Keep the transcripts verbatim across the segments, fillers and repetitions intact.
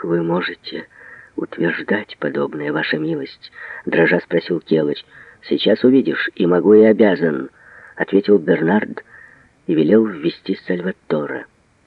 «Как вы можете утверждать подобное, ваша милость?» — дрожа спросил Келач. «Сейчас увидишь, и могу, и обязан», — ответил Бернард и велел ввести Сальватора.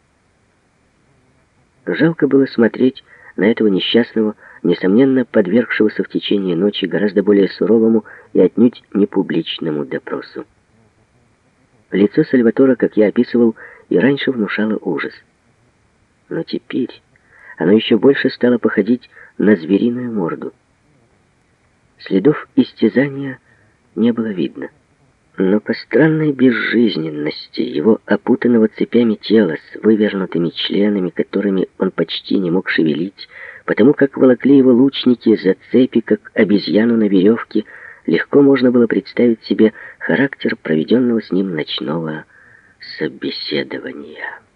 Жалко было смотреть на этого несчастного, несомненно подвергшегося в течение ночи гораздо более суровому и отнюдь не публичному допросу. Лицо Сальватора, как я описывал, и раньше внушало ужас. Но теперь оно еще больше стало походить на звериную морду. Следов истязания не было видно. Но по странной безжизненности его опутанного цепями тела с вывернутыми членами, которыми он почти не мог шевелить, потому как волокли его лучники за цепи, как обезьяну на веревке, легко можно было представить себе характер проведенного с ним ночного собеседования.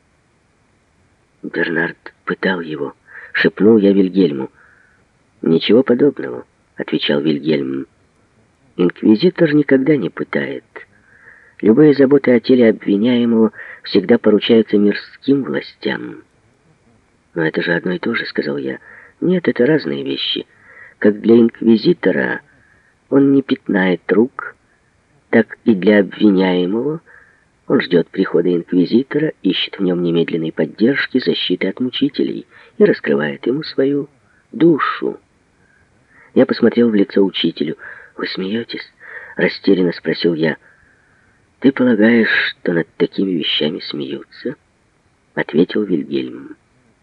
Бернард пытал его. Шепнул я Вильгельму. «Ничего подобного», — отвечал Вильгельм. «Инквизитор никогда не пытает. Любые заботы о теле обвиняемого всегда поручаются мирским властям». «Но это же одно и то же», — сказал я. «Нет, это разные вещи. Как для инквизитора он не пятнает рук, так и для обвиняемого он ждет прихода инквизитора, ищет в нем немедленной поддержки, защиты от мучителей и раскрывает ему свою душу». Я посмотрел в лицо учителю. «Вы смеетесь?» — растерянно спросил я. «Ты полагаешь, что над такими вещами смеются?» — ответил Вильгельм.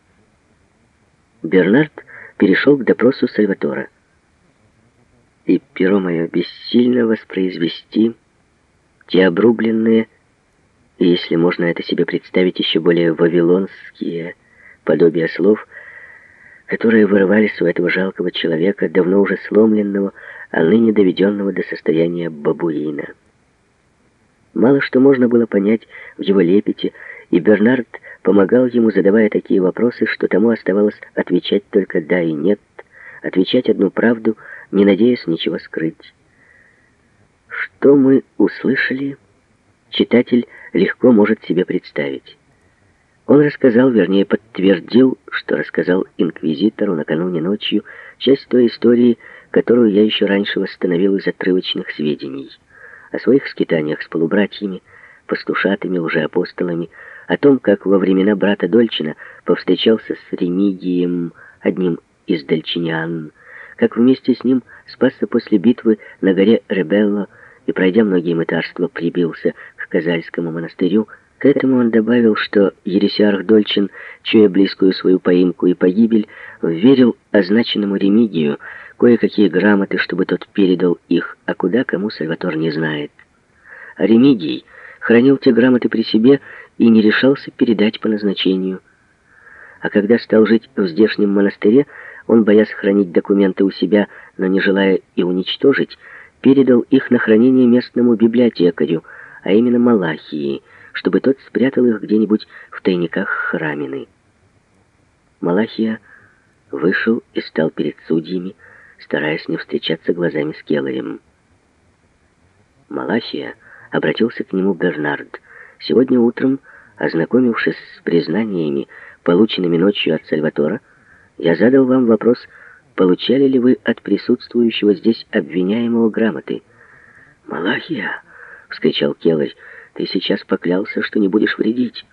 Бернард перешел к допросу Сальватора. И перо мое бессильно воспроизвести те обрубленные, и, если можно это себе представить, еще более вавилонские подобия слов, которые вырывались у этого жалкого человека, давно уже сломленного, а ныне доведенного до состояния бабуина. Мало что можно было понять в его лепете, и Бернард помогал ему, задавая такие вопросы, что тому оставалось отвечать только «да» и «нет», отвечать одну правду, не надеясь ничего скрыть. Что мы услышали, читатель легко может себе представить. Он рассказал, вернее, подтвердил, что рассказал инквизитору накануне ночью часть той истории, которую я еще раньше восстановил из отрывочных сведений. О своих скитаниях с полубратьями, пастушатыми, лжеапостолами, о том, как во времена брата Дольчина повстречался с Ремигием, одним из дольчинян, как вместе с ним спасся после битвы на горе Ребелло и, пройдя многие мытарства, прибился к Казальскому монастырю. К этому он добавил, что ересиарх Дольчин, чуя близкую свою поимку и погибель, верил означенному Ремигию кое-какие грамоты, чтобы тот передал их, а куда, кому Сальватор не знает. А Ремигий хранил те грамоты при себе и не решался передать по назначению. А когда стал жить в здешнем монастыре, он, боясь хранить документы у себя, но не желая и уничтожить, передал их на хранение местному библиотекарю, а именно Малахии, чтобы тот спрятал их где-нибудь в тайниках храмины. Малахия вышел и стал перед судьями, стараясь не встречаться глазами с Келарем. Малахия обратился к нему Бернард. Сегодня утром, ознакомившись с признаниями, полученными ночью от Сальватора, я задал вам вопрос, получали ли вы от присутствующего здесь обвиняемого грамоты. «Малахия!» — вскричал Келарь. «Ты сейчас поклялся, что не будешь вредить».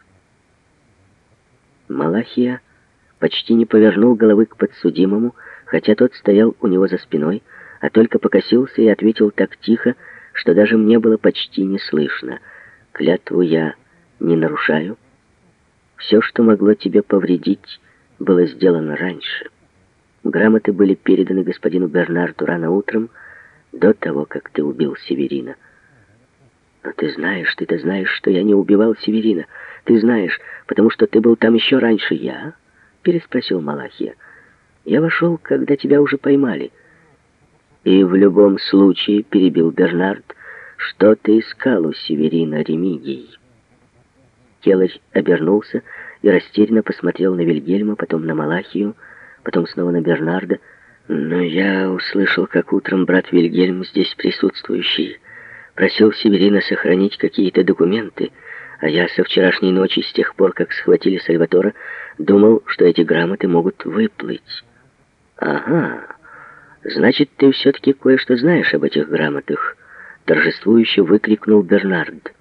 Малахия почти не повернул головы к подсудимому, хотя тот стоял у него за спиной, а только покосился и ответил так тихо, что даже мне было почти не слышно. «Клятву я не нарушаю. Все, что могло тебе повредить, было сделано раньше. Грамоты были переданы господину Бернарду рано утром, до того, как ты убил Северина». «Но ты знаешь, ты-то знаешь, что я не убивал Северина. Ты знаешь, потому что ты был там еще раньше». «Я?» — переспросил Малахия. «Я вошел, когда тебя уже поймали». «И в любом случае, — перебил Бернард, — что ты искал у Северина, Ремигий?» Келарь обернулся и растерянно посмотрел на Вильгельма, потом на Малахию, потом снова на Бернарда. «Но я услышал, как утром брат Вильгельм, здесь присутствующий, просил Северина сохранить какие-то документы, а я со вчерашней ночи, с тех пор, как схватили Сальватора, Думал, что эти грамоты могут выплыть. Ага, значит, ты все-таки кое-что знаешь об этих грамотах, торжествующе выкрикнул Бернард.